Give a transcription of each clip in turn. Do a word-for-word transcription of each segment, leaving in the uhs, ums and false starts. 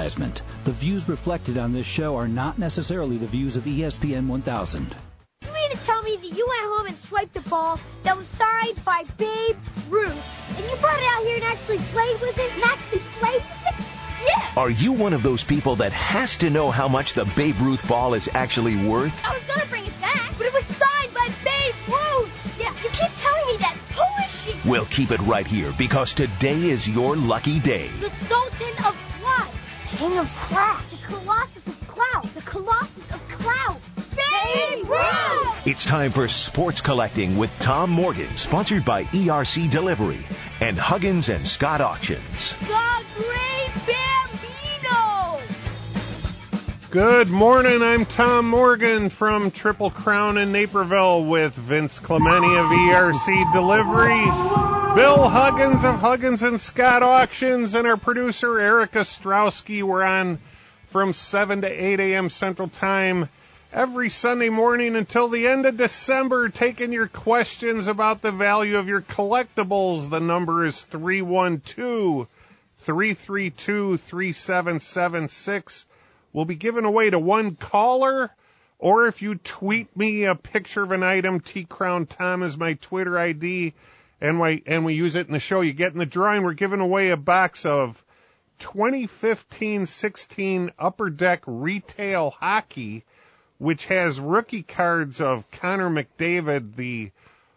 advertisement. The views reflected on this show are not necessarily the views of E S P N one thousand. You mean to tell me that you went home and swiped a ball that was signed by Babe Ruth, and you brought it out here and actually played with it? And actually played with it? Yeah! Are you one of those people that has to know how much the Babe Ruth ball is actually worth? I was going to bring it back, but it was signed by Babe Ruth! Yeah, you keep telling me that. Who is she? We'll keep it right here, because today is your lucky day. The Sultan of Clout. King of Clout. The Colossus of Clout. The Colossus of Clout. Babe Ruth! It's time for Sports Collecting with Tom Morgan, sponsored by E R C Delivery and Huggins and Scott Auctions. The Great Bambino! Good morning, I'm Tom Morgan from Triple Crown in Naperville with Vince Clementi of E R C Delivery, Bill Huggins of Huggins and Scott Auctions, and our producer Erica Strowski. We're on from seven to eight a.m. Central Time every Sunday morning until the end of December, taking your questions about the value of your collectibles. The number is three one two, three three two, three seven seven six. We'll be giving away to one caller, or if you tweet me a picture of an item, T Crown Tom is my Twitter I D, and we, and we use it in the show. You get in the drawing. We're giving away a box of twenty fifteen sixteen Upper Deck Retail Hockey, which has rookie cards of Connor McDavid, the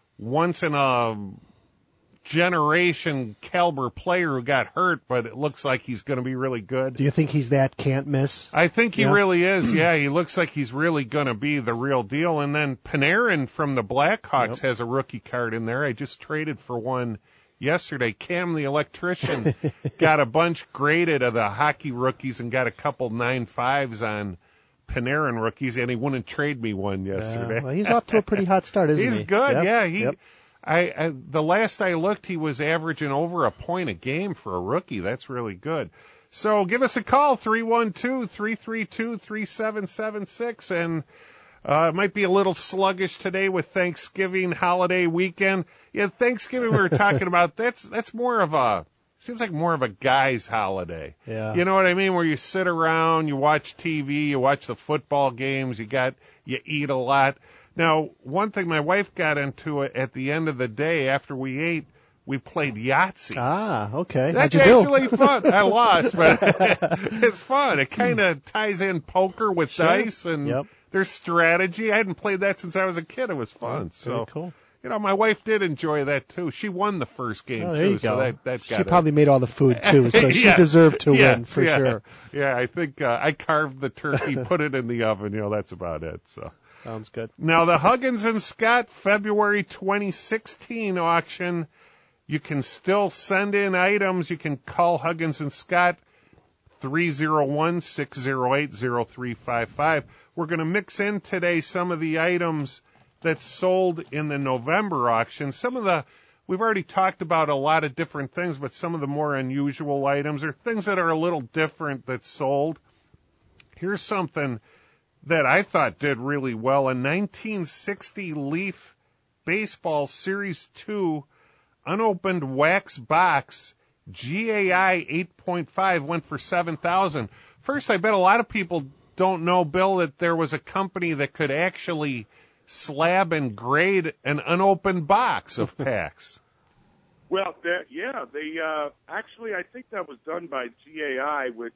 once-in-a-generation caliber player who got hurt, but it looks like he's going to be really good. Do you think he's that can't miss? I think he yeah. really is, yeah. He looks like he's really going to be the real deal. And then Panarin from the Blackhawks yep. has a rookie card in there. I just traded for one yesterday. Cam, the electrician, got a bunch graded of the hockey rookies and got a couple nine fives on Panarin rookies, and he wouldn't trade me one yesterday. Uh, well, he's off to a pretty hot start, isn't he's he? He's good, yep. yeah. He, yep. I, I, the last I looked, he was averaging over a point a game for a rookie. That's really good. So give us a call, three one two, three three two, three seven seven six, and uh, it might be a little sluggish today with Thanksgiving holiday weekend. Yeah, Thanksgiving we were talking about, that's that's more of a, seems like more of a guy's holiday. Yeah. You know what I mean? Where you sit around, you watch T V, you watch the football games, you got, you eat a lot. Now, one thing my wife got into it at the end of the day after we ate, we played Yahtzee. Ah, okay. That's How'd you actually do? fun. I lost, but it's fun. It kind of ties in poker with sure. dice and yep. there's strategy. I hadn't played that since I was a kid. It was fun. Oh, so very cool. You know, my wife did enjoy that, too. She won the first game, oh, there too. You so go. that, that got she it. probably made all the food, too, so she yeah. deserved to yes, win, for yeah. sure. Yeah, I think uh, I carved the turkey, put it in the oven. You know, that's about it. So Sounds good. Now, the Huggins and Scott February twenty sixteen auction, you can still send in items. You can call Huggins and Scott, three oh one, six oh eight, oh three five five. We're going to mix in today some of the items that's sold in the November auction. Some of the, we've already talked about a lot of different things, but some of the more unusual items are things that are a little different that's sold. Here's something that I thought did really well. A nineteen sixty Leaf Baseball Series two unopened wax box, G A I eight point five, went for seven thousand dollars. First, I bet a lot of people don't know, Bill, that there was a company that could actually slab and grade an unopened box of packs. Well, yeah, they uh, actually, I think that was done by G A I, which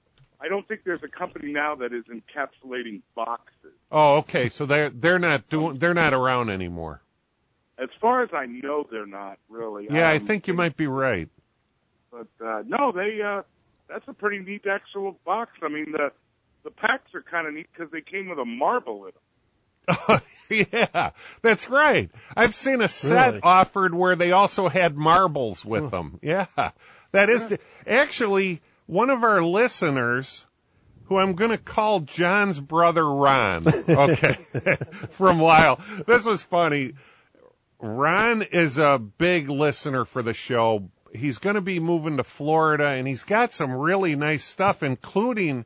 I don't think there's a company now that is encapsulating boxes. Oh, okay, so they're they're not doing they're not around anymore. As far as I know, they're not really. Yeah, um, I think you might be right. But uh, no, they uh, that's a pretty neat actual box. I mean, the the packs are kind of neat because they came with a marble in them. Oh, yeah, that's right. I've seen a set really? offered where they also had marbles with oh. them. Yeah, that is yeah. the, actually one of our listeners, who I'm going to call John's brother Ron. Okay, from Lyle. This was funny. Ron is a big listener for the show. He's going to be moving to Florida, and he's got some really nice stuff, including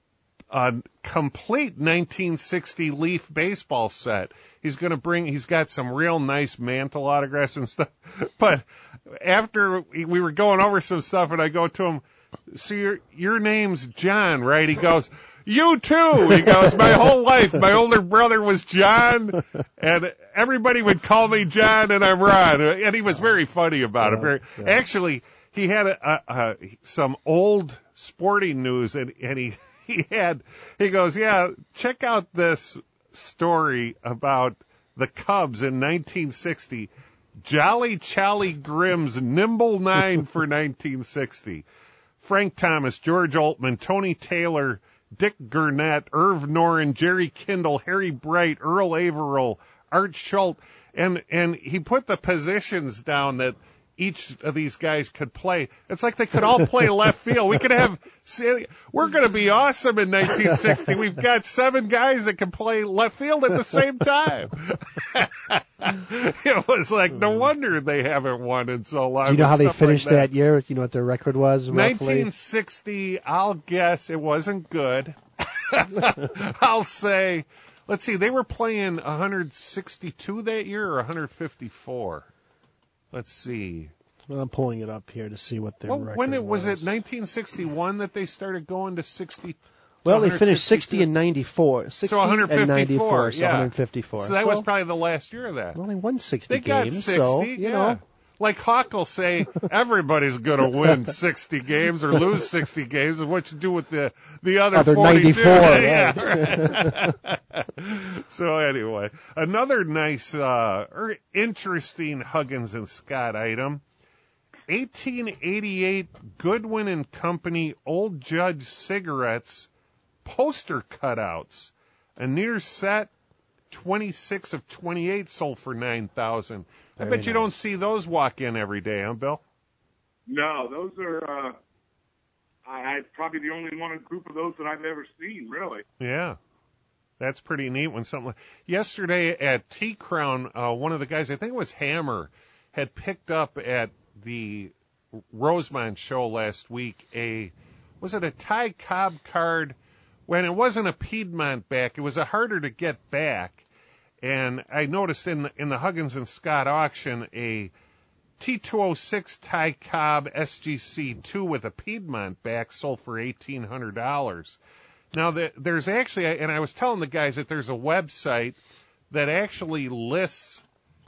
a complete nineteen sixty Leaf baseball set. He's going to bring, he's got some real nice Mantle autographs and stuff. But after we were going over some stuff, and I go to him, so your your name's John, right? He goes, you too. He goes, my whole life, my older brother was John, and everybody would call me John, and I'm Ron. And he was very funny about it. Very, yeah. Actually, he had a, a, a, some old sporting news, and, and he, he had, he goes, yeah, check out this story about the Cubs in nineteen sixty. Jolly Charlie Grimm's Nimble Nine for nineteen sixty. Frank Thomas, George Altman, Tony Taylor, Dick Gurnett, Irv Noren, Jerry Kindle, Harry Bright, Earl Averill, Art Schultz, and and he put the positions down that each of these guys could play. It's like they could all play left field. We could have, we're going to be awesome in nineteen sixty. We've got seven guys that can play left field at the same time. It was like, no wonder they haven't won in so long. Do you know how they finished like that. that year? You know what their record was? Roughly? nineteen sixty, I'll guess it wasn't good. I'll say, let's see, they were playing one hundred sixty-two that year or one hundred fifty-four? Let's see. Well, I'm pulling it up here to see what their well, record when it was. was it nineteen sixty-one that they started going to sixty? Well, they finished sixty and ninety-four. sixty so one hundred fifty-four, and ninety-four, so yeah. one hundred fifty-four. So that so, was probably the last year of that. Well, they won sixty they games. They got sixty, so, you yeah. know. Like Hawk will say, everybody's going to win sixty games or lose sixty games, and what you do with the the other, other forty-two. ninety-four. Yeah, right. So anyway, another nice, uh, or interesting Huggins and Scott item. eighteen eighty-eight Goodwin and Company Old Judge cigarettes poster cutouts. A near set twenty-six of twenty-eight sold for nine thousand dollars. I Very bet you nice. don't see those walk in every day, huh, Bill? No, those are, uh, I, I probably the only one group of those that I've ever seen, really. Yeah. That's pretty neat when something like, yesterday at T-Crown, uh, one of the guys, I think it was Hammer, had picked up at the Rosemont show last week a, was it a Ty Cobb card? When it wasn't a Piedmont back, it was a harder to get back. And I noticed in the, in the Huggins and Scott auction a T two oh six Ty Cobb S G C two with a Piedmont back sold for eighteen hundred dollars. Now, the, there's actually, and I was telling the guys that there's a website that actually lists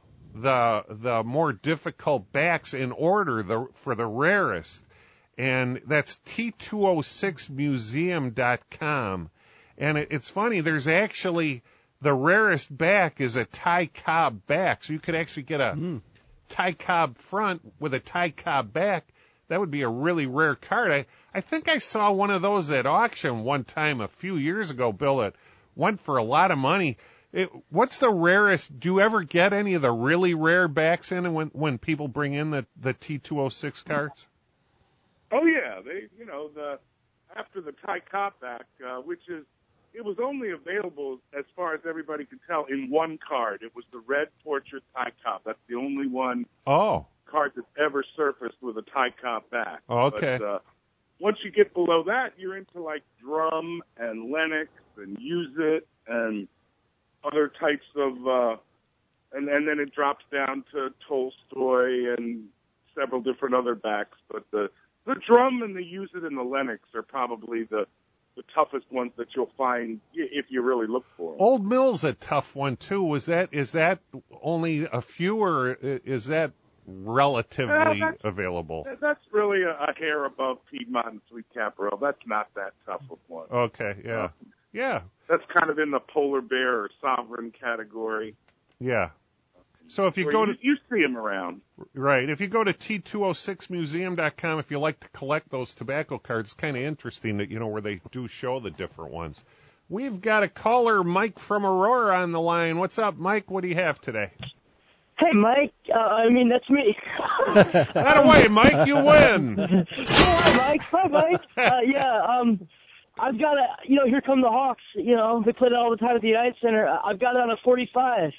the the more difficult backs in order the, for the rarest. And that's T two oh six museum dot com. And it, it's funny, there's actually, the rarest back is a Ty Cobb back. So you could actually get a mm. Ty Cobb front with a Ty Cobb back. That would be a really rare card. I, I think I saw one of those at auction one time a few years ago, Bill. It went for a lot of money. It, what's the rarest? Do you ever get any of the really rare backs in when, when people bring in the, the T two oh six cards? Oh, yeah. They, you know, the after the Ty Cobb back, uh, which is, it was only available, as far as everybody could tell, in one card. It was the red portrait Ty Cobb. That's the only one oh. card that's ever surfaced with a Ty Cobb back. Oh, okay. But, uh, once you get below that, you're into, like, Drum and Lennox and Use It and other types of, uh, and, and then it drops down to Tolstoy and several different other backs. But the, the Drum and the Use It and the Lennox are probably the the toughest ones that you'll find if you really look for them. Old Mill's a tough one too. Was that is that only a few, or is that relatively uh, that's, available? That's really a, a hair above Piedmont and Sweet Caporal. That's not that tough of one. Okay, yeah, uh, yeah. That's kind of in the polar bear or sovereign category. Yeah. So if you Where go you, to you see them around, right? If you go to T two oh six museum dot com, if you like to collect those tobacco cards, it's kind of interesting that you know where they do show the different ones. We've got a caller, Mike from Aurora, on the line. What's up, Mike? What do you have today? Hey, Mike. Uh, I mean, that's me. That away, Mike. You win. Hi, Mike. Hi, Mike. Uh, yeah. Um, I've got a. You know, here come the Hawks. You know, they play it all the time at the United Center. I've got it on a forty-five.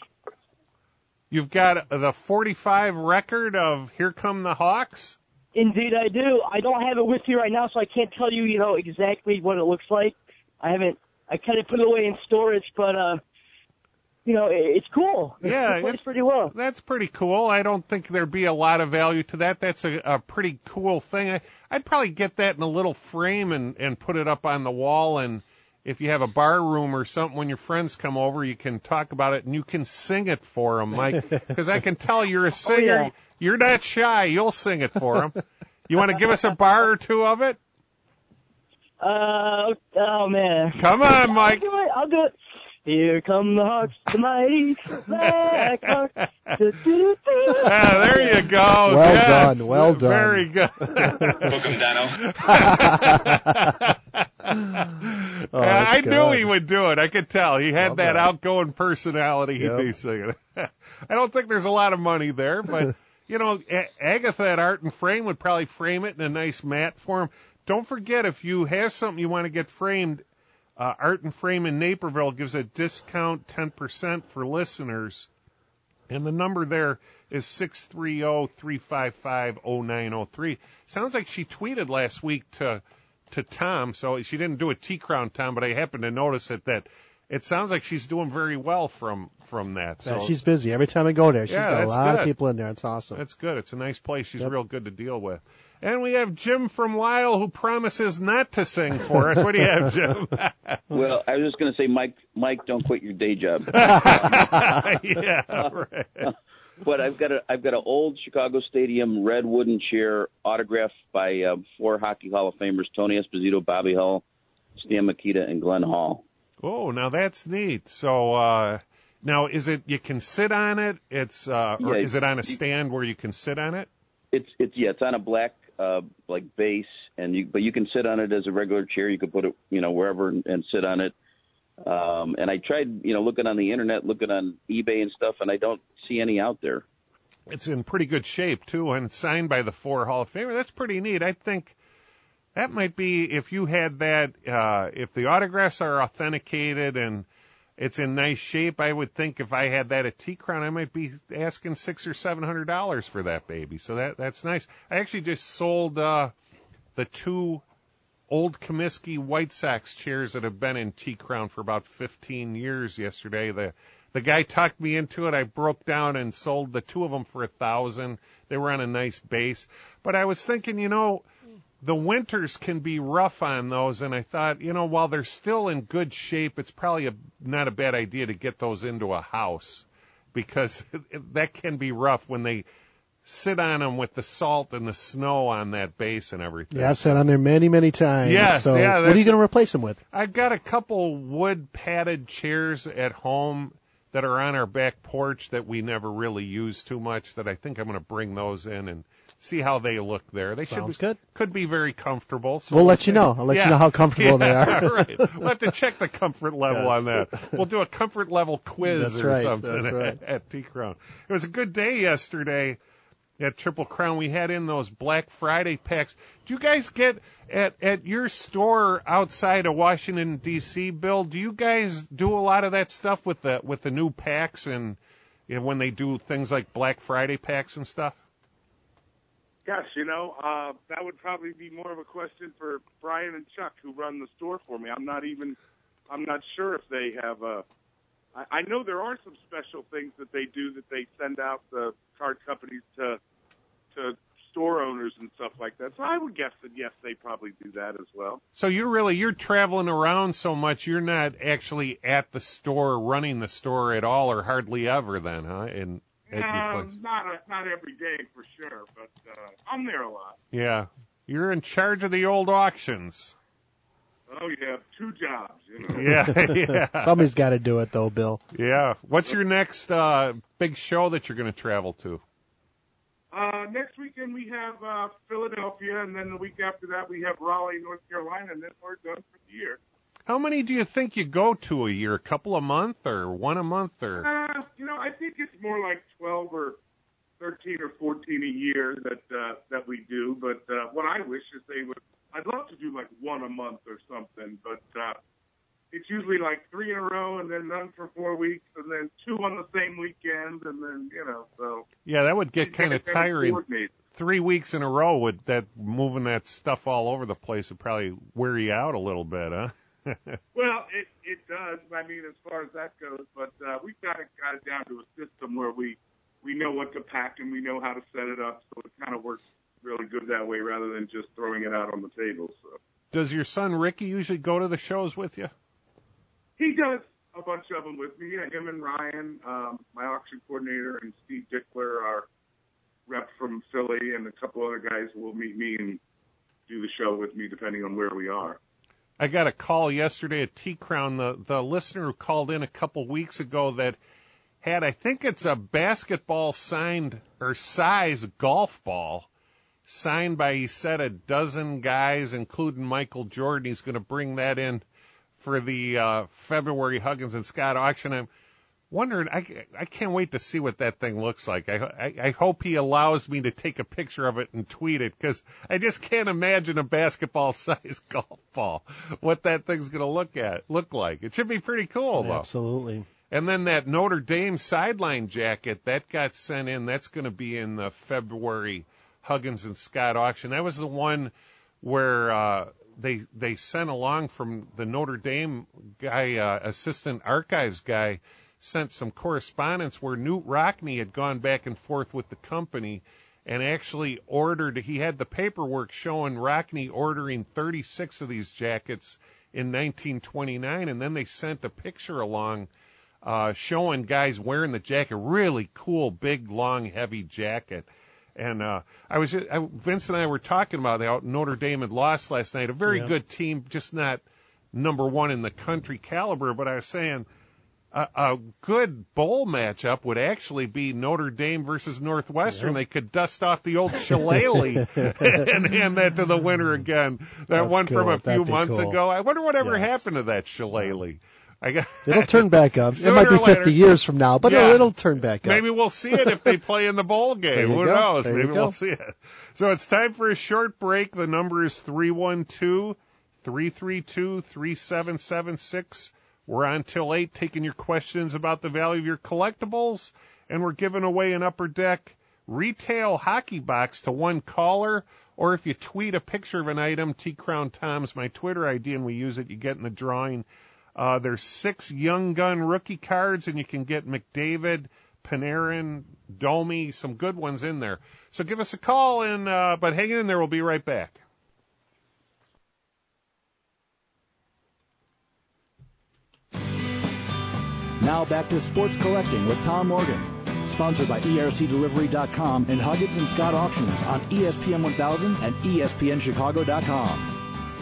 You've got the forty-five record of Here Come the Hawks? Indeed, I do. I don't have it with me right now, so I can't tell you, you know, exactly what it looks like. I haven't, I kind of put it away in storage, but, uh, you know, it, it's cool. Yeah, it plays it's pretty well. That's pretty cool. I don't think there'd be a lot of value to that. That's a, a pretty cool thing. I, I'd probably get that in a little frame and, and put it up on the wall. And if you have a bar room or something, when your friends come over, you can talk about it and you can sing it for them, Mike. Because I can tell you're a singer. Oh, yeah. You're not shy. You'll sing it for them. You want to give us a bar or two of it? Uh, oh, man. Come on, Mike. I'll do it. I'll do it. Here come the Hawks, the mighty Black Hawks. Do, do, do, do. Ah, there you go. Well yes. done. Well done. Very good. Book him, Dano. Oh, Uh, I good. knew he would do it. I could tell. He had Love that that. outgoing personality. He'd Yep. be singing. I don't think there's a lot of money there, but, you know, A- Agatha at Art and Frame would probably frame it in a nice mat for him. Don't forget, if you have something you want to get framed, uh, Art and Frame in Naperville gives a discount ten percent for listeners. And the number there is six three zero, three five five, zero nine zero three. Sounds like she tweeted last week to to Tom, so she didn't do a T-Crown, Tom, but I happened to notice it that it sounds like she's doing very well from from that. So Yeah, she's busy. Every time I go there, she's Yeah, got a that's lot good. of people in there. It's awesome. that's good. It's a nice place. She's Yep. real good to deal with. And we have Jim from Lyle who promises not to sing for us. What do you have, Jim? Well, I was just going to say, Mike, Mike, don't quit your day job. Yeah, right. But I've got a I've got an old Chicago Stadium red wooden chair autographed by uh, four Hockey Hall of Famers: Tony Esposito, Bobby Hull, Stan Mikita, and Glenn Hall. Oh, now that's neat. So uh, now is it you can sit on it? It's uh, or Yeah, is it on a stand where you can sit on it? It's it's yeah, it's on a black uh, like base, and you but you can sit on it as a regular chair. You could put it you know wherever and, and sit on it. Um, and I tried you know looking on the internet, looking on eBay and stuff, and I don't see any out there. It's in pretty good shape too, and it's signed by the four Hall of Famers. That's pretty neat. I think that might be if you had that. Uh, if the autographs are authenticated and it's in nice shape, I would think if I had that at T-Crown, I might be asking six or seven hundred dollars for that baby. So that that's nice. I actually just sold uh, the two old Comiskey White Sox chairs that have been in T-Crown for about fifteen years yesterday. The the guy talked me into it. I broke down and sold the two of them for a thousand. They were on a nice base. But I was thinking, you know, the winters can be rough on those, and I thought, you know, while they're still in good shape, it's probably a, not a bad idea to get those into a house, because that can be rough when they sit on them with the salt and the snow on that base and everything. Yeah, I've sat on there many, many times. Yes, so yeah, what are that's- you going to replace them with? I've got a couple wood padded chairs at home that are on our back porch that we never really use too much, that I think I'm going to bring those in and see how they look there. They Sounds should be, good. could be very comfortable. So We'll let see. you know. I'll let Yeah. you know how comfortable they Yeah, are. right. We'll have to check the comfort level Yes. on that. We'll do a comfort level quiz That's or right, something that's right. at, at T-Crown. It was a good day yesterday at Triple Crown. We had in those Black Friday packs. Do you guys get at at your store outside of Washington D C, Bill? Do you guys do a lot of that stuff with the with the new packs and, and when they do things like Black Friday packs and stuff? Gosh, you know, uh, that would probably be more of a question for Brian and Chuck, who run the store for me. I'm not even, I'm not sure if they have a. I, I know there are some special things that they do that they send out the card companies to to store owners and stuff like that. So I would guess that yes, they probably do that as well. So you're really you're traveling around so much, you're not actually at the store running the store at all, or hardly ever then, huh? In at your Um, place. not a, not every day for sure, but uh, I'm there a lot. Yeah, you're in charge of the old auctions. Oh yeah, two jobs, you know. Yeah, yeah, Somebody's got to do it, though, Bill. yeah. What's your next uh, big show that you're going to travel to? Uh, next weekend we have uh, Philadelphia, and then the week after that we have Raleigh, North Carolina, and then we're done for the year. How many do you think you go to a year? A couple a month, or one a month, or? Uh, you know, I think it's more like twelve or thirteen or fourteen a year that uh, that we do. But uh, what I wish is they would. I'd love to do like one a month or something, but uh, it's usually like three in a row, and then none for four weeks, and then two on the same weekend, and then you know. So Yeah, that would get kind of Kinda tiring. coordinate. Three weeks in a row would that moving that stuff all over the place would probably wear you out a little bit, huh? Well, it, it does. I mean, as far as that goes, but uh, we've got it got it down to a system where we we know what to pack and we know how to set it up, so it kind of works really good that way rather than just throwing it out on the table. So. Does your son Ricky usually go to the shows with you? He does a bunch of them with me. Yeah, him and Ryan, um, my auction coordinator, and Steve Dickler, our rep from Philly, and a couple other guys will meet me and do the show with me depending on where we are. I got a call yesterday at T-Crown, the, the listener who called in a couple weeks ago that had, I think it's a basketball signed or size golf ball signed by, he said, a dozen guys, including Michael Jordan. He's going to bring that in for the uh, February Huggins and Scott auction. I'm wondering, I, I can't wait to see what that thing looks like. I, I, I hope he allows me to take a picture of it and tweet it, because I just can't imagine a basketball-sized golf ball, what that thing's going to look at look like. It should be pretty cool, though. Absolutely. And then that Notre Dame sideline jacket, that got sent in. That's going to be in the February Huggins and Scott auction. That was the one where uh, they they sent along from the Notre Dame guy, uh, assistant archives guy, sent some correspondence where Newt Rockne had gone back and forth with the company and actually ordered, he had the paperwork showing Rockne ordering thirty-six of these jackets in nineteen twenty-nine, and then they sent a picture along uh, showing guys wearing the jacket, really cool, big, long, heavy jacket. And uh, I was, I, Vince and I were talking about how Notre Dame had lost last night, a very yeah. good team, just not number one in the country caliber, but I was saying, A, a good bowl matchup would actually be Notre Dame versus Northwestern. Yep. They could dust off the old shillelagh and hand that to the winner again. That That's one cool. from a few That'd be months cool. ago. I wonder whatever Yes. happened to that shillelagh. I got, It'll turn back up. It Sooner might be or later. fifty years from now, but Yeah. it'll, it'll turn back up. Maybe we'll see it if they play in the bowl There game. you Who go. knows? There you Maybe go. we'll see it. So it's time for a short break. The number is three one two, three three two, three seven seven six. We're on till eight, taking your questions about the value of your collectibles, and we're giving away an Upper Deck retail hockey box to one caller, or if you tweet a picture of an item, T Crown Tom's my Twitter I D, and we use it, you get in the drawing. Uh, there's six Young Gun rookie cards, and you can get McDavid, Panarin, Domi, some good ones in there. So give us a call, and uh, but hang in there. We'll be right back. Now back to Sports Collecting with Tom Morgan. Sponsored by E R C Delivery dot com and Huggins and Scott Auctions on E S P N one thousand and E S P N Chicago dot com.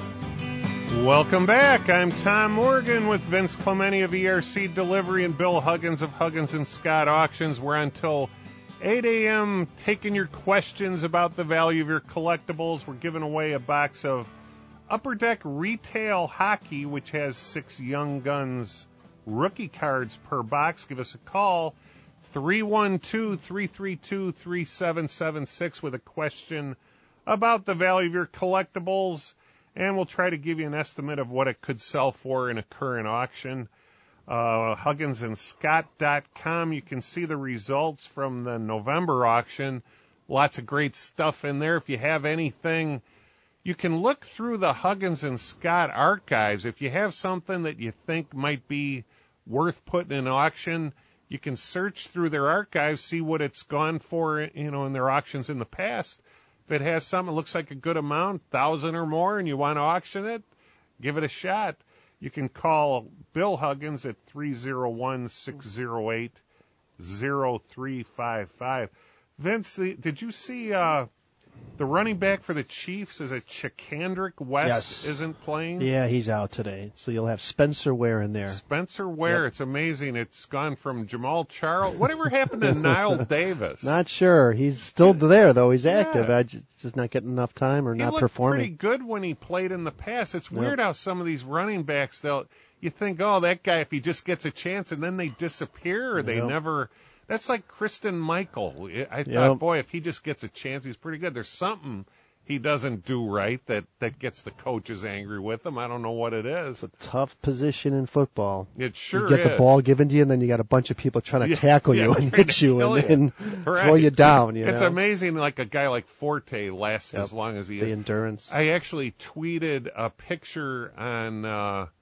Welcome back. I'm Tom Morgan with Vince Clementi of E R C Delivery and Bill Huggins of Huggins and Scott Auctions. We're until eight a.m. taking your questions about the value of your collectibles. We're giving away a box of Upper Deck Retail Hockey, which has six Young Guns rookie cards per box. Give us a call, three one two, three three two, three seven seven six, with a question about the value of your collectibles, and we'll try to give you an estimate of what it could sell for in a current auction. Uh, Huggins and Scott dot com, you can see the results from the November auction. Lots of great stuff in there. If you have anything, you can look through the Huggins and Scott archives. If you have something that you think might be worth putting in auction, you can search through their archives, see what it's gone for, you know, in their auctions in the past. If it has something that looks like a good amount, thousand or more, and you want to auction it, give it a shot. You can call Bill Huggins at three oh one, six oh eight, oh three five five. Vince, the, did you see uh, the running back for the Chiefs? Is it Chakandrick West Yes. isn't playing? Yeah, he's out today. So you'll have Spencer Ware in there. Spencer Ware, Yep. It's amazing. It's gone from Jamal Charles. Whatever happened to Niall Davis? Not sure. He's still there, though. He's active. Yeah. I just, just not getting enough time or He not looked performing. pretty good when he played in the past. It's Yep. weird how some of these running backs, they'll you think, oh, that guy, if he just gets a chance, and then they disappear, or they Yep. never. That's like Kristen Michael. I thought, Yep. boy, if he just gets a chance, he's pretty good. There's something he doesn't do right that, that gets the coaches angry with him. I don't know what it is. It's a tough position in football. It sure You get is. the ball given to you, and then you got a bunch of people trying to Yeah, tackle yeah, you and trying hit to you kill and, you. and Right. throw you down. You It's know? amazing, like a guy like Forte lasts Yep. as long as he The is. endurance. I actually tweeted a picture on uh,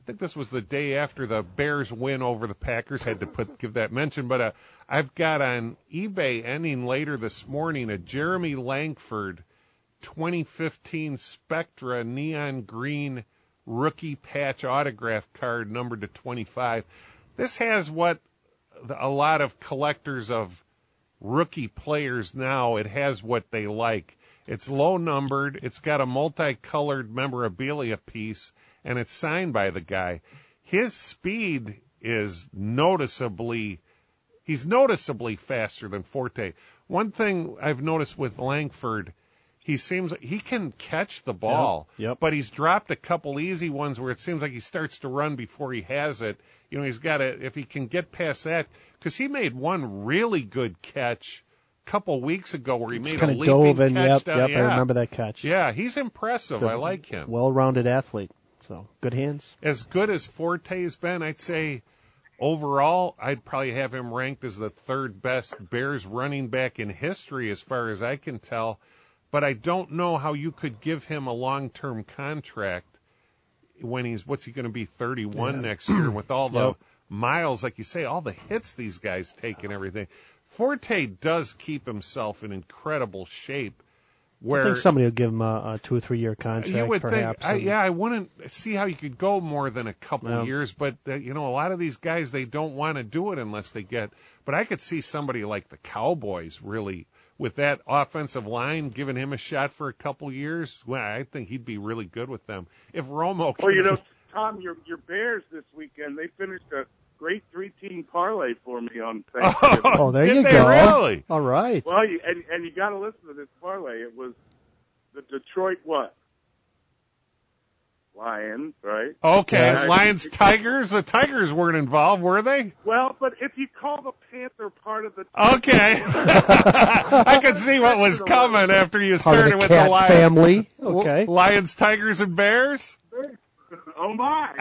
I think this was the day after the Bears win over the Packers. Had to put give that mention, but uh, I've got on eBay ending later this morning a Jeremy Langford twenty fifteen Spectra neon green rookie patch autograph card numbered to twenty-five. This has what a lot of collectors of rookie players now, it has what they like. It's low numbered, it's got a multicolored memorabilia piece, and it's signed by the guy. His speed is noticeably, he's noticeably faster than Forte. One thing I've noticed with Langford, he seems like he can catch the ball, Yep, yep. but he's dropped a couple easy ones where it seems like he starts to run before he has it. You know, he's got to, if he can get past that, because he made one really good catch a couple weeks ago where he made kind a of leaping dove in, catch yep, down. yep, Yeah. I remember that catch. Yeah, he's impressive. So, I like him. Well-rounded athlete. So, good hands. As good as Forte's been, I'd say overall, I'd probably have him ranked as the third best Bears running back in history as far as I can tell. But I don't know how you could give him a long-term contract when he's, what's he going to be, thirty-one Yeah. next year with all the Yep. miles, like you say, all the hits these guys take and everything. Forte does keep himself in incredible shape. Where I think somebody will give him a, a two or three year contract, you would perhaps. think, I, and- yeah, I wouldn't see how you could go more than a couple No. years, but uh, you know, a lot of these guys, they don't want to do it unless they get. But I could see somebody like the Cowboys really, with that offensive line, giving him a shot for a couple years. Well, I think he'd be really good with them. If Romo, Well, you know, Tom, your your Bears this weekend, they finished a great three-team parlay for me on Thanksgiving. Oh, there Did you they go. really? All right. Well, you, and, and you got to listen to this parlay. It was the Detroit what? Lions, right? Okay, Yeah. Lions, Tigers. The Tigers weren't involved, were they? Well, but if you call the Panther part of the Okay. I could see what was coming after you Part started of the with cat the Lions. family. Okay. Lions, Tigers, and Bears. oh my!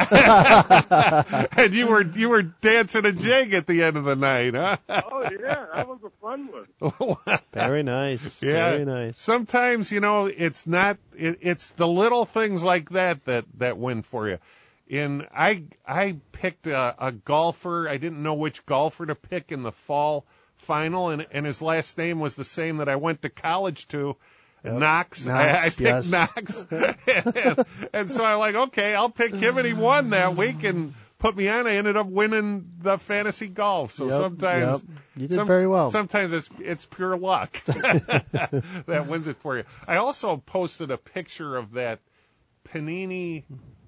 And you were you were dancing a jig at the end of the night, huh? Oh yeah, that was a fun one. Very nice. Yeah. Very nice. Sometimes, you know, it's not it, it's the little things like that that that win for you. In I I picked a, a golfer. I didn't know which golfer to pick in the fall final, and and his last name was the same that I went to college to. Yep. Knox. Knox, I, I picked yes. Knox. and, and so I'm like, okay, I'll pick him, and he won that week and put me on. I ended up winning the fantasy golf. So Yep, sometimes yep. You did some- very well. Sometimes it's it's pure luck that wins it for you. I also posted a picture of that Panini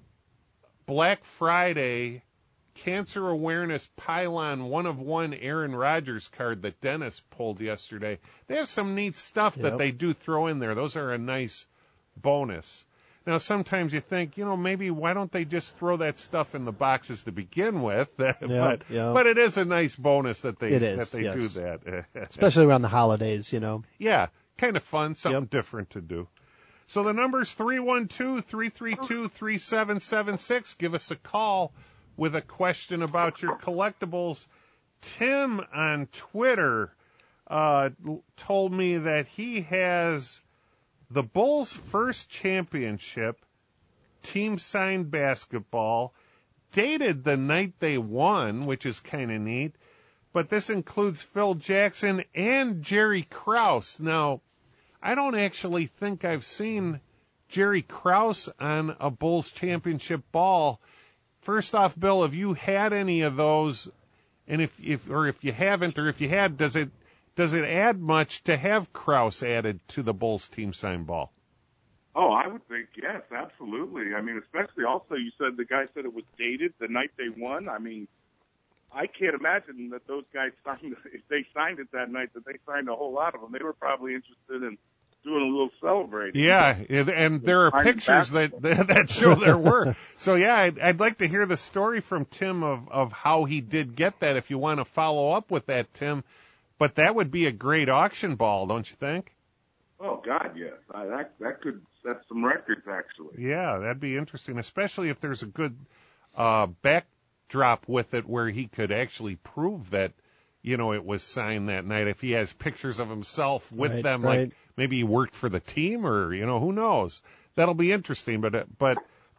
Black Friday Cancer Awareness Pylon one of one Aaron Rodgers card that Dennis pulled yesterday. They have some neat stuff that Yep. they do throw in there. Those are a nice bonus. Now, sometimes you think, you know, maybe why don't they just throw that stuff in the boxes to begin with? but yep. but it is a nice bonus that they It is, that they yes. do that. Especially around the holidays, you know. Yeah, kind of fun, something Yep. different to do. So the number's three one two, three three two, three seven seven six. Give us a call with a question about your collectibles. Tim on Twitter uh, told me that he has the Bulls' first championship, team-signed basketball, dated the night they won, which is kind of neat, but this includes Phil Jackson and Jerry Krause. Now, I don't actually think I've seen Jerry Krause on a Bulls championship ball. First off, Bill, have you had any of those? And if, if or if you haven't, or if you had, does it does it add much to have Krause added to the Bulls team sign ball? Oh, I would think yes, absolutely. I mean, especially also you said the guy said it was dated the night they won. I mean, I can't imagine that those guys signed if they signed it that night that they signed a whole lot of them. They were probably interested in doing a little celebrating. Yeah, and there are pictures that that show there were. So yeah, I'd, I'd like to hear the story from Tim of of how he did get that. If you want to follow up with that, Tim, but that would be a great auction ball, don't you think? Oh God, yes. I, that that could set some records actually. Yeah, that'd be interesting, especially if there's a good uh, backdrop with it where he could actually prove that, you know, it was signed that night. If he has pictures of himself with Right, them, right. like maybe he worked for the team, or you know, who knows? That'll be interesting. But uh, but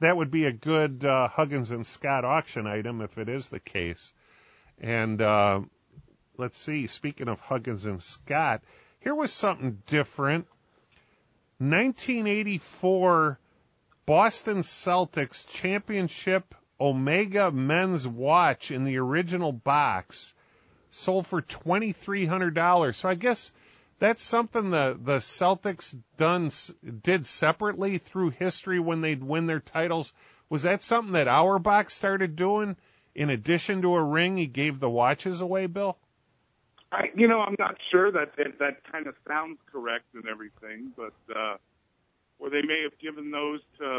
that would be a good uh, Huggins and Scott auction item if it is the case. And uh, let's see, speaking of Huggins and Scott, here was something different. nineteen eighty-four Boston Celtics championship Omega men's watch in the original box sold for twenty-three hundred dollars. So I guess that's something the, the Celtics done did separately through history when they'd win their titles. Was that something that Auerbach started doing? In addition to a ring, he gave the watches away, Bill? I, you know, I'm not sure that that, that kind of sounds correct and everything, but uh, or they may have given those to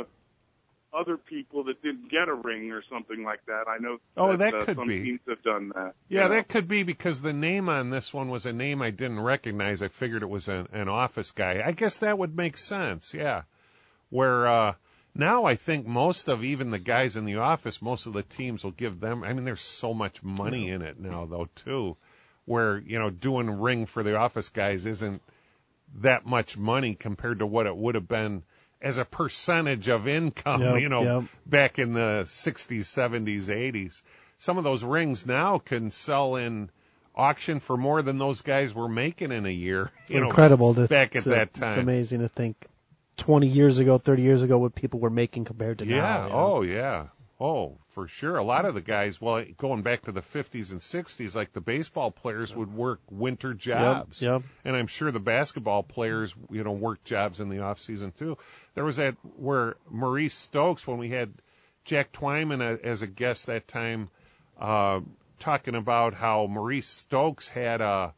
other people that didn't get a ring or something like that. I know oh, that, that uh, could some be. teams have done that. Yeah, you know? That could be because the name on this one was a name I didn't recognize. I figured it was an, an office guy. I guess that would make sense, yeah. Where uh, now I think most of, even the guys in the office, most of the teams will give them, I mean, there's so much money in it now, though, too, where, you know, doing a ring for the office guys isn't that much money compared to what it would have been as a percentage of income, yep, you know, yep. back in the sixties, seventies, eighties. Some of those rings now can sell in auction for more than those guys were making in a year. You Incredible. know, to, back at to, that time. It's amazing to think twenty years ago, thirty years ago, what people were making compared to yeah, now. You know? Oh, yeah. Oh, for sure. A lot of the guys, well, going back to the fifties and sixties, like the baseball players would work winter jobs. Yep, yep. And I'm sure the basketball players, you know, worked jobs in the off season too. There was that where Maurice Stokes, when we had Jack Twyman as a guest that time, uh, talking about how Maurice Stokes had a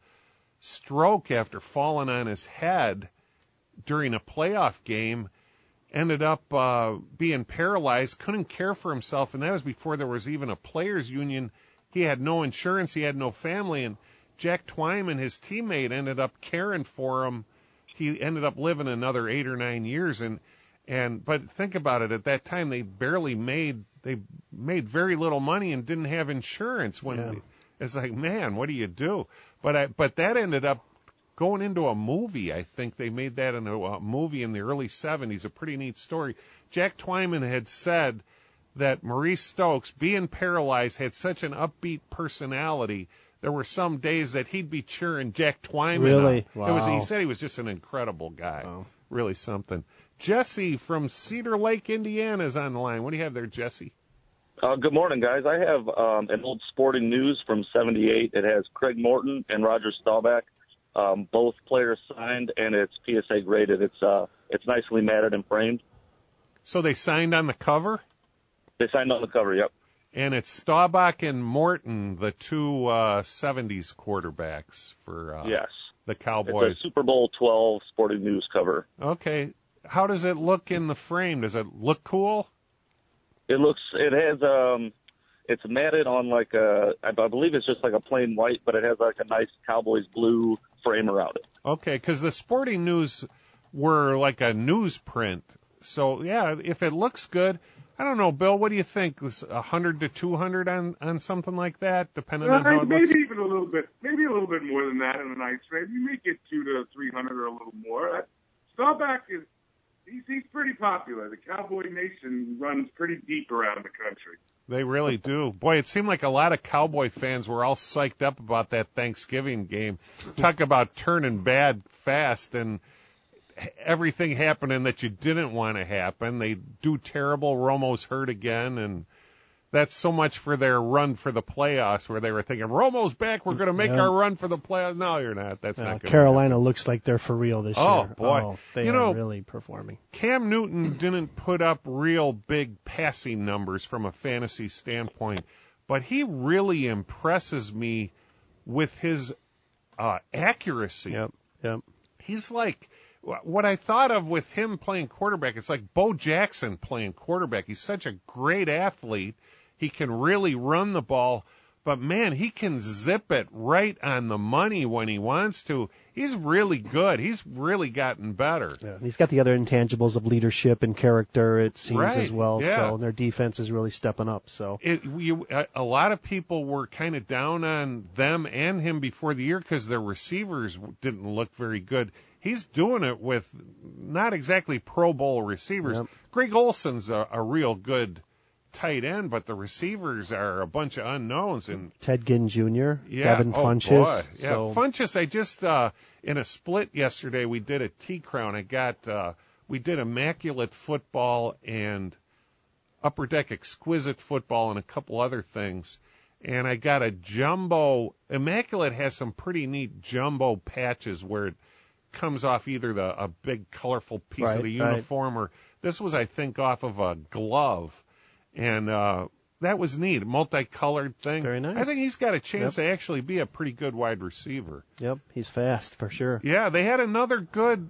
stroke after falling on his head during a playoff game, ended up uh, being paralyzed, couldn't care for himself, and that was before there was even a players' union. He had no insurance, he had no family, and Jack Twyman, his teammate, ended up caring for him. He ended up living another eight or nine years, and and but think about it. At that time, they barely made they made very little money and didn't have insurance. When yeah. it's like, man, what do you do? But I, but that ended up going into a movie. I think they made that into a movie in the early seventies, a pretty neat story. Jack Twyman had said that Maurice Stokes, being paralyzed, had such an upbeat personality. There were some days that he'd be cheering Jack Twyman Really? up. Wow. It was, he said he was just an incredible guy. Wow. Really something. Jesse from Cedar Lake, Indiana is on the line. What do you have there, Jesse? Uh, good morning, guys. I have um, an old Sporting News from seventy-eight. It has Craig Morton and Roger Staubach. Um, both players signed, and it's P S A graded. It's uh, it's nicely matted and framed. So they signed on the cover? They signed on the cover, yep. And it's Staubach and Morton, the two uh, seventies quarterbacks for uh, yes. the Cowboys. It's a Super Bowl twelve Sporting News cover. Okay. How does it look in the frame? Does it look cool? It looks, it has, um, it's matted on like a, I believe it's just like a plain white, but it has like a nice Cowboys blue frame around it. Okay, because the Sporting News were like a newsprint. So, yeah, if it looks good, I don't know, Bill, what do you think? one hundred to two hundred on, on something like that, depending Uh, on how it maybe looks? even a little bit, maybe a little bit more than that in a nice frame. You may get two to three hundred or a little more. Uh, Staubach is, he's, he's pretty popular. The Cowboy Nation runs pretty deep around the country. They really do. Boy, it seemed like a lot of Cowboy fans were all psyched up about that Thanksgiving game. Talk about turning bad fast and everything happening that you didn't want to happen. They do terrible. Romo's hurt again, and that's so much for their run for the playoffs, where they were thinking, Romo's back, we're going to make yeah. our run for the playoffs. No, you're not. That's uh, not going Carolina looks like they're for real this oh, year. Boy. Oh, they you are know, really performing. Cam Newton didn't put up real big passing numbers from a fantasy standpoint, but he really impresses me with his uh, accuracy. Yep, yep. He's like, what I thought of with him playing quarterback, it's like Bo Jackson playing quarterback. He's such a great athlete. He can really run the ball, but man, he can zip it right on the money when he wants to. He's really good. He's really gotten better. Yeah, he's got the other intangibles of leadership and character, it seems, right. as well. Yeah. So their defense is really stepping up. So it, you, a, a lot of people were kind of down on them and him before the year because their receivers didn't look very good. he's doing it with not exactly Pro Bowl receivers. Yep. Greg Olson's a, a real good tight end, but the receivers are a bunch of unknowns. And Ted Ginn Junior, yeah, Devin oh Funchess. Boy. Yeah, so. Funchess, I just, uh, in a split yesterday, we did a T-Crown. I got, uh, we did Immaculate Football and Upper Deck Exquisite Football and a couple other things. And I got a jumbo. Immaculate has some pretty neat jumbo patches where it comes off either the a big colorful piece right, of the right. uniform or this was, I think, off of a glove. And uh, that was neat, multicolored thing. Very nice. I think he's got a chance Yep. to actually be a pretty good wide receiver. Yep, he's fast for sure. Yeah, they had another good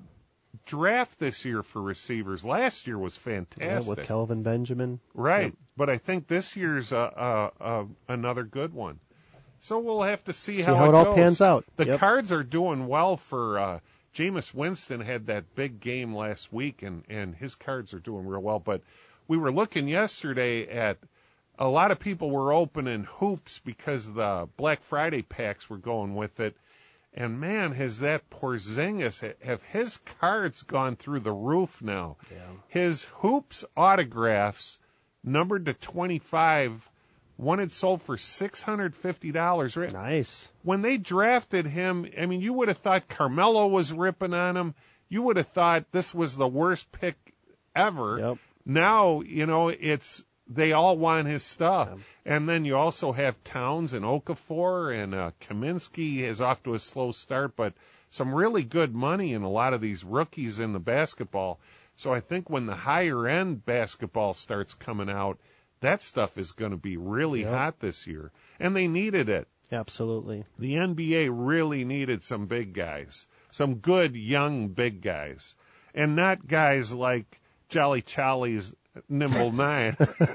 draft this year for receivers. Last year was fantastic. Yeah, with Kelvin Benjamin. Right, Yep. but I think this year's uh, uh, uh, another good one. So we'll have to see, See how, how it, it all goes. pans out. The Yep. Cards are doing well for uh, Jameis Winston had that big game last week, and, and his Cards are doing real well. But we were looking yesterday at a lot of people were opening hoops because the Black Friday packs were going with it. And, man, has that Porzingis, have his cards gone through the roof now? Yeah. His hoops autographs, numbered to twenty-five, one had sold for six hundred fifty dollars. Nice. When they drafted him, I mean, you would have thought Carmelo was ripping on him. You would have thought this was the worst pick ever. Yep. Now, you know, it's they all want his stuff. Yeah. And then you also have Towns and Okafor, and uh, Kaminsky is off to a slow start, but some really good money in a lot of these rookies in the basketball. So I think when the higher-end basketball starts coming out, that stuff is going to be really Yep. hot this year. And they needed it. Absolutely. The N B A really needed some big guys, some good young big guys, and not guys like Jolly Charlie's Nimble Nine.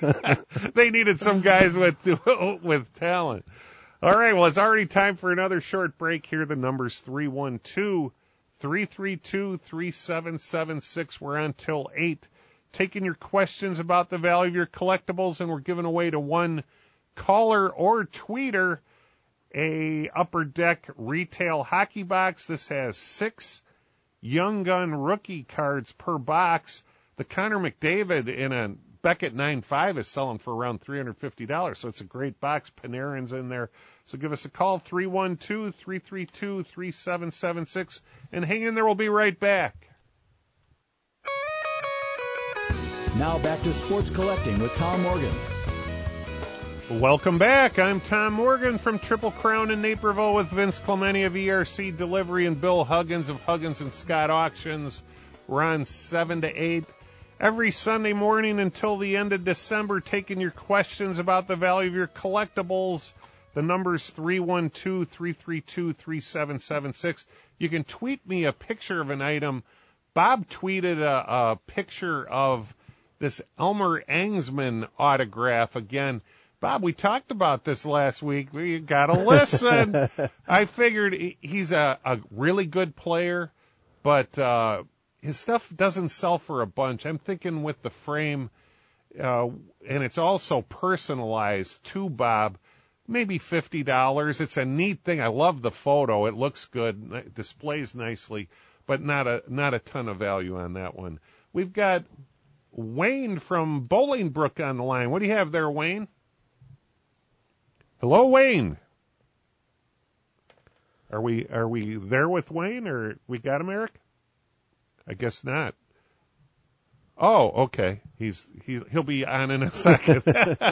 They needed some guys with with talent. All right, well, it's already time for another short break here. The number's three one two, three three two, three seven seven six. We're on till eight. Taking your questions about the value of your collectibles, and we're giving away to one caller or tweeter a Upper Deck retail hockey box. This has six Young Gun rookie cards per box. The Connor McDavid in a Beckett nine five is selling for around three hundred fifty dollars, so it's a great box. Panarin's in there. So give us a call, three one two, three three two, three seven seven six, and hang in there. We'll be right back. Now back to Sports Collecting with Tom Morgan. Welcome back. I'm Tom Morgan from Triple Crown in Naperville with Vince Clementi of E R C Delivery and Bill Huggins of Huggins and Scott Auctions. We're on seven to eight every Sunday morning until the end of December, taking your questions about the value of your collectibles. The number's three one two, three three two, three seven seven six. You can tweet me a picture of an item. Bob tweeted a, a picture of this Elmer Angsman autograph again. Bob, we talked about this last week. You got to listen. I figured he's a, a really good player, but uh, his stuff doesn't sell for a bunch. I'm thinking with the frame, uh, and it's also personalized to Bob, maybe fifty dollars. It's a neat thing. I love the photo. It looks good. It displays nicely, but not a not a ton of value on that one. We've got Wayne from Bolingbrook on the line. What do you have there, Wayne? Hello, Wayne. Are we are we there with Wayne, or we got him, Eric? I guess not. Oh, okay. He's he he'll be on in a second.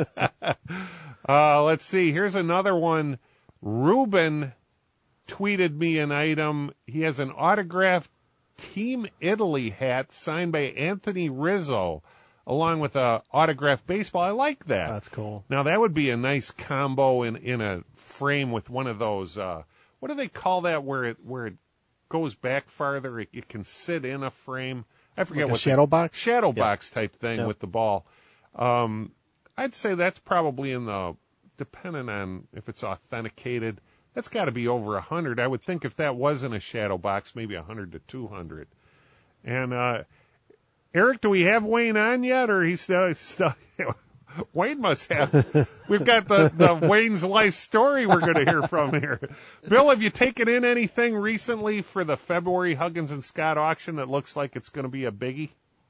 uh, let's see. Here's another one. Ruben tweeted me an item. He has an autographed Team Italy hat signed by Anthony Rizzo, along with a autographed baseball. I like that. That's cool. Now, that would be a nice combo in, in a frame with one of those, uh, what do they call that where it where it goes back farther? It, it can sit in a frame. I forget Like a what. shadow the, box? Shadow Yeah. box type thing Yeah. with the ball. Um, I'd say that's probably in the, depending on if it's authenticated, that's got to be over a hundred. I would think if that wasn't a shadow box, maybe a hundred to two hundred. And uh, Eric, do we have Wayne on yet, or he's still? still Wayne must have. We've got the, the Wayne's life story we're going to hear from here. Bill, have you taken in anything recently for the February Huggins and Scott auction that looks like it's going to be a biggie?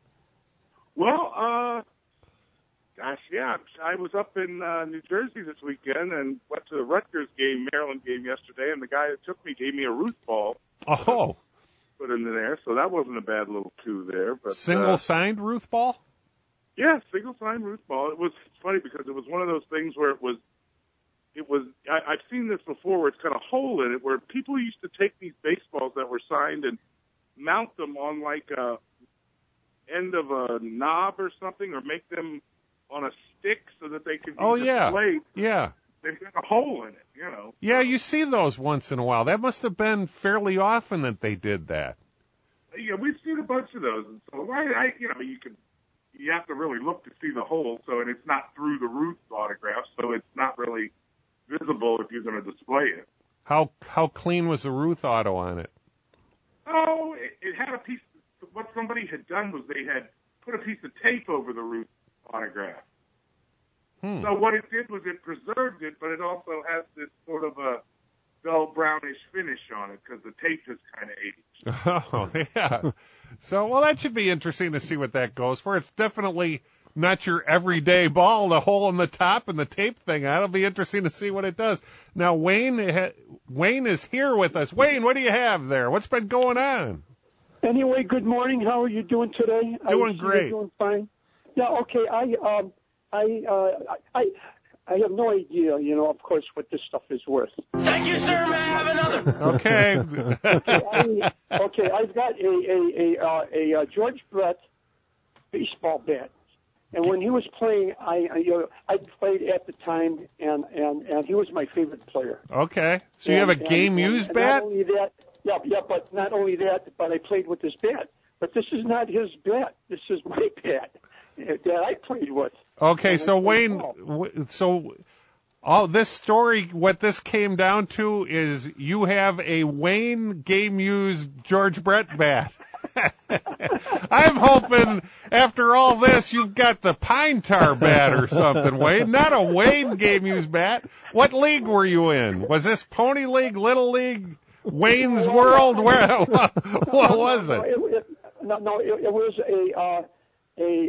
Well, uh, gosh, yeah, I was up in uh, New Jersey this weekend and went to the Rutgers game, Maryland game yesterday, and the guy that took me gave me a Ruth ball. Oh. Put in there, so that wasn't a bad little coup there. But Single uh, signed Ruth ball? Yeah, single signed Ruth ball. It was funny because it was one of those things where it was, it was. I, I've seen this before, where it's got a hole in it, where people used to take these baseballs that were signed and mount them on like a end of a knob or something, or make them on a stick so that they could be oh yeah, displayed. yeah. They've got a hole in it, you know. Yeah, you see those once in a while. That must have been fairly often that they did that. Yeah, we've seen a bunch of those, and so I, I you know, you can. You have to really look to see the hole, so and it's not through the Ruth autograph, so it's not really visible if you're going to display it. How how clean was the Ruth auto on it? Oh, it, it had a piece. What somebody had done was they had put a piece of tape over the Ruth autograph. Hmm. So what it did was it preserved it, but it also has this sort of a dull brownish finish on it because the tape is kind of aged. Oh, yeah. So, well, that should be interesting to see what that goes for. It's definitely not your everyday ball, the hole in the top and the tape thing. That'll be interesting to see what it does. Now, Wayne, Wayne is here with us. Wayne, what do you have there? What's been going on? Anyway, good morning. How are you doing today? Doing I great. Doing fine. Yeah. Okay. I um I uh I. I have no idea, you know, of course, what this stuff is worth. Thank you, sir. May I have another? Okay. okay, I, okay, I've got a a a, uh, a uh, George Brett baseball bat, and when he was playing, I, I you know I played at the time, and and and he was my favorite player. Okay, so and, you have a and, game and, used and bat? Not only that, yeah, yeah, but not only that, but I played with this bat. But this is not his bat. This is my bat that I played with. Okay, so Wayne, so all this story, what this came down to is you have a Wayne game-used George Brett bat. I'm hoping after all this you've got the Pine Tar bat or something, Wayne, not a Wayne game-used bat. What league were you in? Was this Pony League, Little League, Wayne's World? Where? What, what was it? No, no, it, it was a uh, a.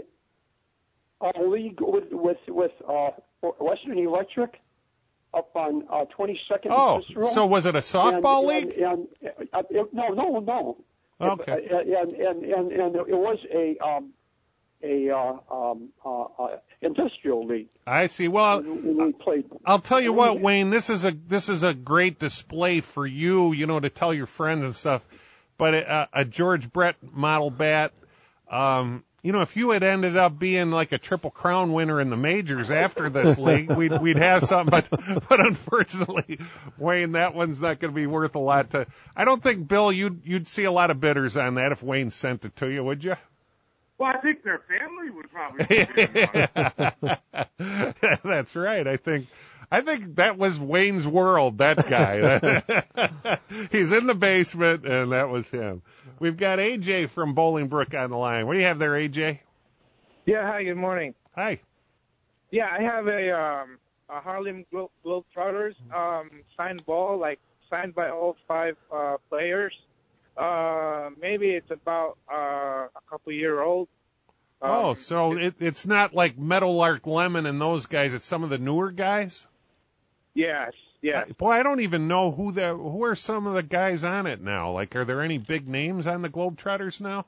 A league with with with uh, Western Electric up on uh, twenty-second. Oh, Cicero. So was it a softball and, league? And, and uh, it, no, no, no. Okay. And and and, and it was a um, a uh, um, uh, uh, industrial league. I see. Well, when we played. I'll tell you what, Wayne. This is a this is a great display for you, you know, to tell your friends and stuff. But a, a George Brett model bat. Um, You know, if you had ended up being like a Triple Crown winner in the majors after this league, we'd we'd have something. But but unfortunately, Wayne, that one's not going to be worth a lot. To I don't think, Bill, you'd you'd see a lot of bidders on that if Wayne sent it to you, would you? Well, I think their family would probably. That's right. I think I think that was Wayne's World. That guy. He's in the basement, and that was him. We've got A J from Bolingbrook on the line. What do you have there, A J? Yeah, hi, good morning. Hi. Yeah, I have a um a Harlem Glo- Globetrotters um signed ball, like signed by all five uh players. Uh maybe it's about uh a couple year old. Um, oh, so it, it's not like Meadowlark Lemon and those guys, it's some of the newer guys? Yes, yes. Boy, I don't even know who the who are some of the guys on it now. Like, are there any big names on the Globetrotters now?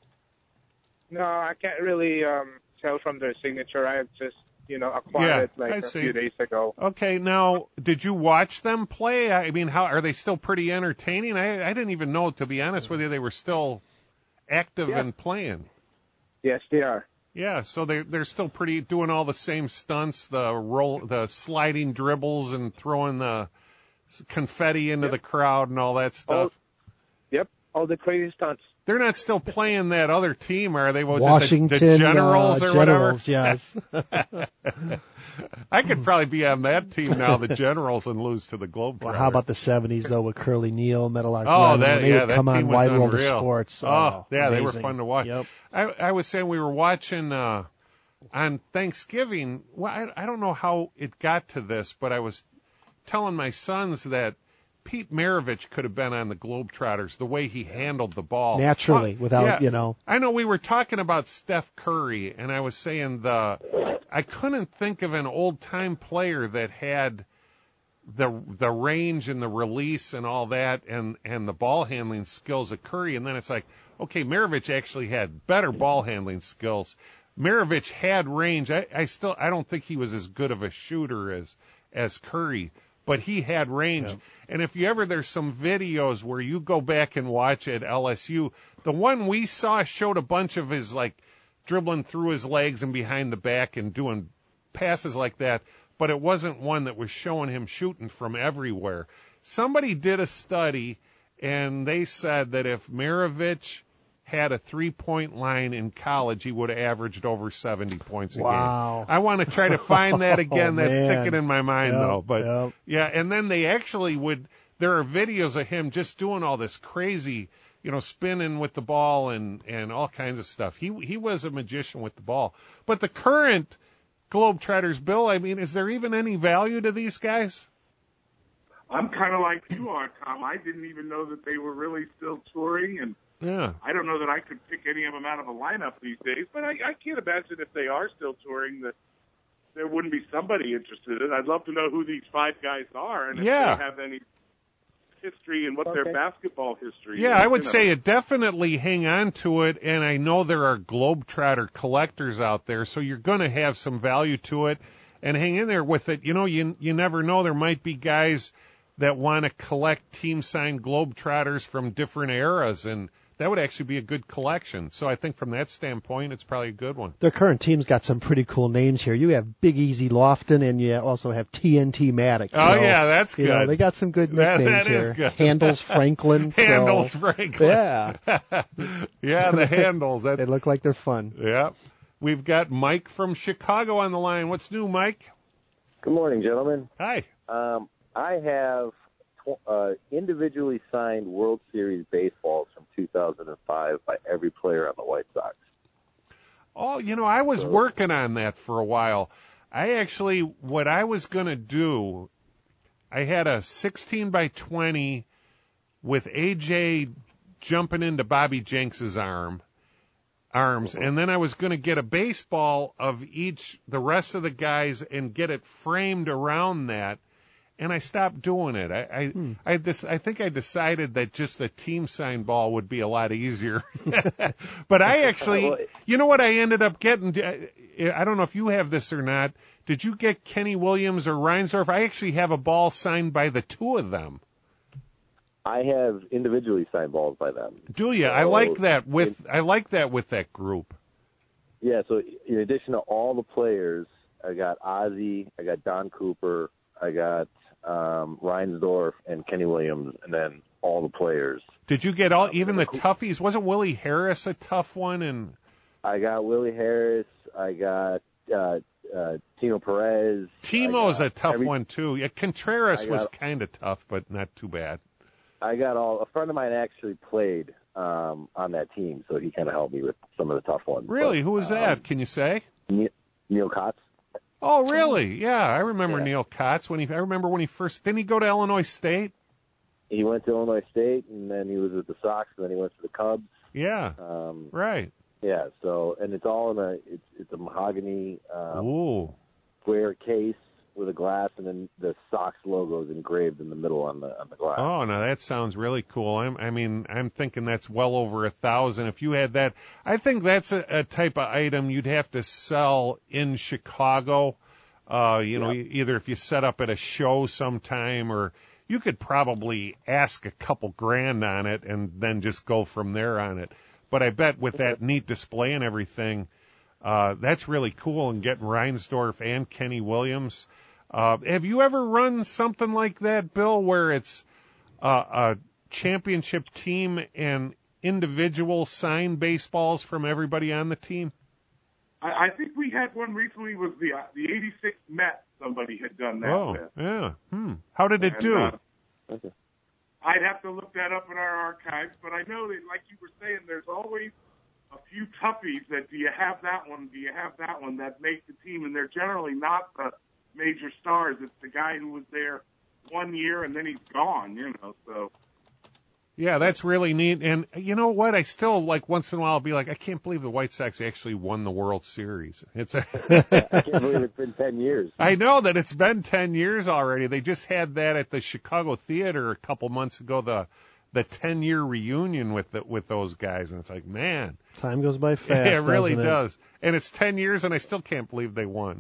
No, I can't really um tell from their signature. I just, you know, acquired yeah, it like I a see. few days ago. Okay, now, did you watch them play? I mean, how are they still pretty entertaining? I I didn't even know, to be honest with you, they were still active Yeah. and playing. Yes, they are. Yeah, so they they're still pretty doing all the same stunts, the roll, the sliding dribbles, and throwing the confetti into Yep. the crowd and all that stuff. All, yep, all the crazy stunts. They're not still playing that other team, are they? Was Washington it the, the Generals uh, or Generals, whatever? yes. I could probably be on that team now, the Generals, and lose to the Globetrotters. Well, how about the seventies though, with Curly Neal, Meadowlark Oh, Lemon, that when they yeah, would that come team on was Wide unreal. World of Sports. Oh, Oh, yeah, amazing. they were fun to watch. Yep. I, I was saying we were watching uh, on Thanksgiving, well, I, I don't know how it got to this, but I was telling my sons that Pete Maravich could have been on the Globetrotters, the way he handled the ball. Naturally, uh, without, yeah, you know. I know we were talking about Steph Curry, and I was saying the I couldn't think of an old-time player that had the the range and the release and all that and, and the ball handling skills of Curry. And then it's like, okay, Maravich actually had better ball handling skills. Maravich had range. I, I still I don't think he was as good of a shooter as as Curry, but he had range. Yeah. And if you ever, there's some videos where you go back and watch at L S U, the one we saw showed a bunch of his, like, dribbling through his legs and behind the back and doing passes like that, but it wasn't one that was showing him shooting from everywhere. Somebody did a study, and they said that if Maravich had a three-point line in college, he would have averaged over seventy points a wow. game. I want to try to find that again. oh, That's man. sticking in my mind, yep, though. But yep. yeah, and then they actually would, there are videos of him just doing all this crazy, you know, spinning with the ball and, and all kinds of stuff. He he was a magician with the ball. But the current Globetrotters, Bill, I mean, is there even any value to these guys? I'm kind of like you are, Tom. I didn't even know that they were really still touring, and yeah. I don't know that I could pick any of them out of a lineup these days, but I, I can't imagine if they are still touring that there wouldn't be somebody interested in it. I'd love to know who these five guys are and if yeah. they have any history and what okay. their basketball history yeah, is. I would you know. say it definitely hang on to it, and I know there are Globetrotter collectors out there, so you're going to have some value to it, and hang in there with it. You know, you you never know. There might be guys that want to collect team-signed Globetrotters from different eras, and that would actually be a good collection. So I think from that standpoint, it's probably a good one. Their current team's got some pretty cool names here. You have Big Easy Lofton, and you also have T N T Maddox. Oh, so, yeah, that's good. You know, they got some good nicknames that, that here. Is good. Handles Franklin. So, Handles Franklin. Yeah. yeah, the Handles. That's, they look like they're fun. Yeah. We've got Mike from Chicago on the line. What's new, Mike? Good morning, gentlemen. Hi. Um, I have uh, individually signed World Series baseballs from two thousand five by every player on the White Sox. Oh, you know, I was so, working on that for a while. I actually, what I was going to do, I had a sixteen by twenty with A J jumping into Bobby Jenks's arm, arms, mm-hmm. and then I was going to get a baseball of each, the rest of the guys, and get it framed around that. And I stopped doing it. I I, hmm. I, this, I think I decided that just the team sign ball would be a lot easier. But I actually, you know what I ended up getting? I don't know if you have this or not. Did you get Kenny Williams or Reinsdorf? I actually have a ball signed by the two of them. I have individually signed balls by them. Do you? So I like that with it, I like that with that group. Yeah. So in addition to all the players, I got Ozzie, I got Don Cooper, I got um, Reinsdorf and Kenny Williams, and then all the players. Did you get all, even the toughies? Wasn't Willie Harris a tough one? And I got Willie Harris. I got uh, uh, Tino Perez. Timo's a tough every, one too. Yeah, Contreras got, was kind of tough, but not too bad. I got all. A friend of mine actually played um, on that team, so he kind of helped me with some of the tough ones. Really? But, Who was um, that? Can you say? Neil, Neil Kotz. Oh, really? Yeah, I remember yeah. Neil Kotz when he. I remember when he first. Didn't he go to Illinois State? He went to Illinois State, and then he was with the Sox, and then he went to the Cubs. Yeah. Um, right. Yeah. So, and it's all in a. It's it's a mahogany um, Ooh. square case with a glass, and then the Sox logo is engraved in the middle on the on the glass. Oh, no, that sounds really cool. I'm, I mean, I'm thinking that's well over a thousand. If you had that, I think that's a, a type of item you'd have to sell in Chicago. Uh, you know, yep. either if you set up at a show sometime, or you could probably ask a couple grand on it and then just go from there on it. But I bet with that neat display and everything, uh, that's really cool. And getting Reinsdorf and Kenny Williams. Uh, have you ever run something like that, Bill, where it's uh, a championship team and individual signed baseballs from everybody on the team? I, I think we had one recently. Was the uh, the eighty-six Mets? Somebody had done that. Oh, with. yeah. Hmm. How did it and, do? Uh, I'd have to look that up in our archives, but I know that, like you were saying, there's always a few toughies that do you have that one, do you have that one that make the team, and they're generally not the major stars. It's the guy who was there one year and then he's gone, you know, so. Yeah, that's really neat. And you know what? I still, like, once in a while, I'll be like, I can't believe the White Sox actually won the World Series. It's a I can't believe it's been ten years. I know that it's been ten years already. They just had that at the Chicago Theater a couple months ago, the the ten-year reunion with the, with those guys. And it's like, man. Time goes by fast, It really doesn't it? does. And it's ten years, and I still can't believe they won.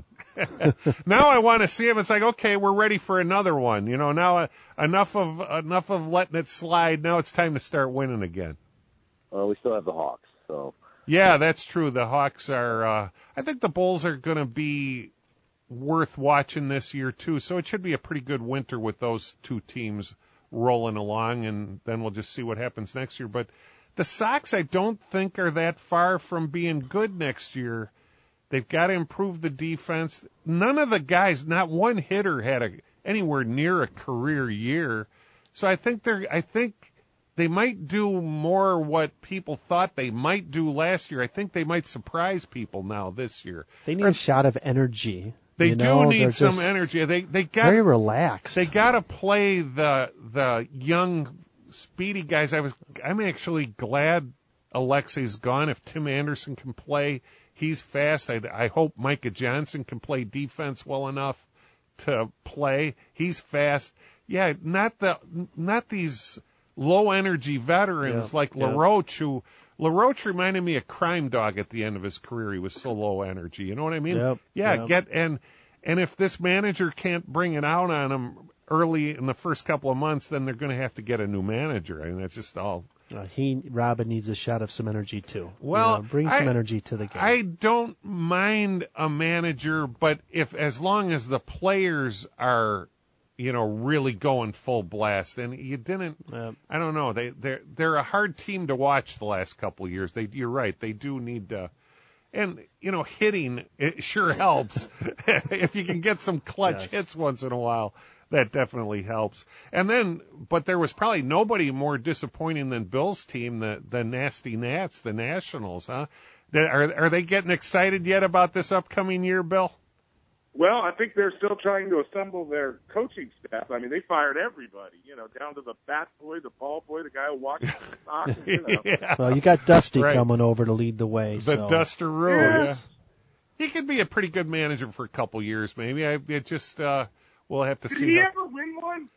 Now I want to see them. It's like, okay, we're ready for another one. You know, now uh, enough of enough of letting it slide. Now it's time to start winning again. Well, we still have the Hawks, so. Yeah, that's true. The Hawks are, uh, I think the Bulls are going to be worth watching this year, too. So it should be a pretty good winter with those two teams rolling along, and then we'll just see what happens next year. But the Sox, I don't think, are that far from being good next year. They've got to improve the defense. None of the guys, not one hitter had a, anywhere near a career year. So I think they're, I think they might do more what people thought they might do last year. I think they might surprise people now this year. They need a shot of energy. They you do know? need They're some just energy. They they got very relaxed. They got to play the the young, speedy guys. I was I'm actually glad Alexei's gone. If Tim Anderson can play, he's fast. I, I hope Micah Johnson can play defense well enough to play. He's fast. Yeah, not the not these low energy veterans Yeah, like yeah. LaRoche, who LaRoche reminded me of Crime Dog at the end of his career. He was so low energy. You know what I mean? Yep, yeah, yep. get and and if this manager can't bring it out on him early in the first couple of months, then they're going to have to get a new manager. I mean, that's just all. Uh, he Robin needs a shot of some energy too. Well, You know, bring some I- energy to the game. I don't mind a manager, but if as long as the players are, you know, really going full blast, and you didn't. I don't know. They they're they're a hard team to watch the last couple of years. They you're right. They do need to. And, you know, hitting, it sure helps. If you can get some clutch Yes. hits once in a while, that definitely helps. And then, but there was probably nobody more disappointing than Bill's team, the, the Nasty Nats, the Nationals, huh? They- Are, are they getting excited yet about this upcoming year, Bill? Well, I think they're still trying to assemble their coaching staff. I mean, they fired everybody, you know, down to the bat boy, the ball boy, the guy who watches the Sox, you know. Yeah. Well, you got Dusty Right. coming over to lead the way. The so. Duster Rule, Yes. yeah. He could be a pretty good manager for a couple years, maybe. I it just, uh, we'll have to Did see. he how- ever win one?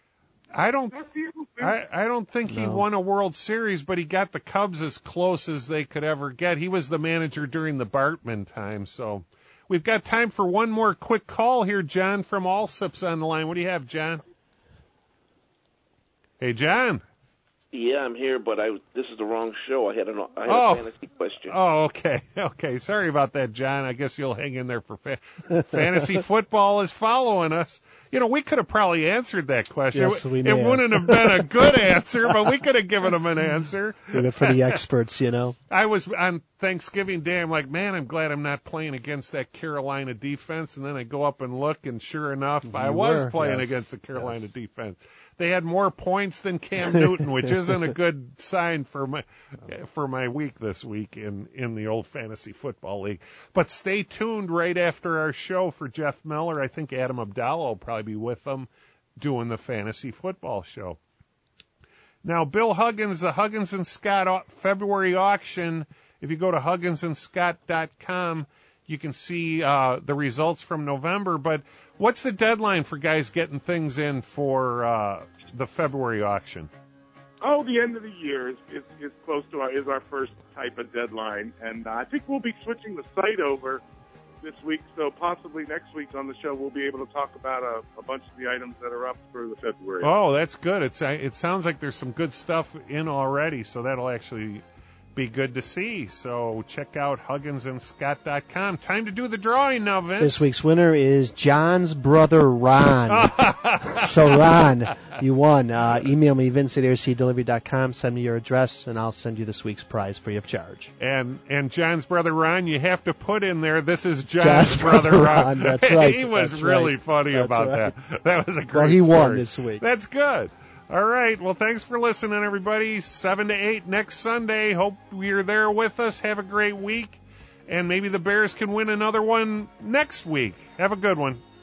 I don't Has he ever win? I, I don't think he No. won a World Series, but he got the Cubs as close as they could ever get. He was the manager during the Bartman time, so we've got time for one more quick call here. John from Allsup's on the line. What do you have, John? Hey, John. Yeah, I'm here, but I this is the wrong show. I had, an, I had Oh. a fantasy question. Oh, okay. Okay. Sorry about that, John. I guess you'll hang in there for fa- fantasy football is following us. You know, we could have probably answered that question. Yes, we it may have. wouldn't have been a good answer, but we could have given them an answer. Leave it for the experts, you know. I was on Thanksgiving Day. I'm like, man, I'm glad I'm not playing against that Carolina defense. And then I go up and look, and sure enough, I You was were, playing yes, against the Carolina defense. They had more points than Cam Newton, which isn't a good sign for my for my week this week in in the old fantasy football league. But stay tuned right after our show for Jeff Miller. I think Adam Abdallah will probably be with them doing the fantasy football show. Now, Bill Huggins, the Huggins and Scott au- February auction. If you go to huggins and scott dot com, you can see uh, the results from November. But what's the deadline for guys getting things in for uh, the February auction? Oh, the end of the year is, is, is close to our, is our first type of deadline. And uh, I think we'll be switching the site over this week, so possibly next week on the show we'll be able to talk about a, a bunch of the items that are up for the February. Oh, that's good. It's uh, it sounds like there's some good stuff in already, so that'll actually be good to see. So check out huggins and scott dot com. Time to do the drawing now, Vince. This week's winner is John's brother, Ron. So, Ron, you won. Uh, email me, vince at air c delivery dot com. Send me your address, and I'll send you this week's prize free of charge. And and John's brother Ron, you have to put in there, this is John's, John's brother, brother Ron. Ron, that's right, He was that's really right. funny That's about right. that. That was a great Well, he won story. this week. That's good. All right. Well, thanks for listening, everybody. seven to eight next Sunday. Hope you're there with us. Have a great week. And maybe the Bears can win another one next week. Have a good one.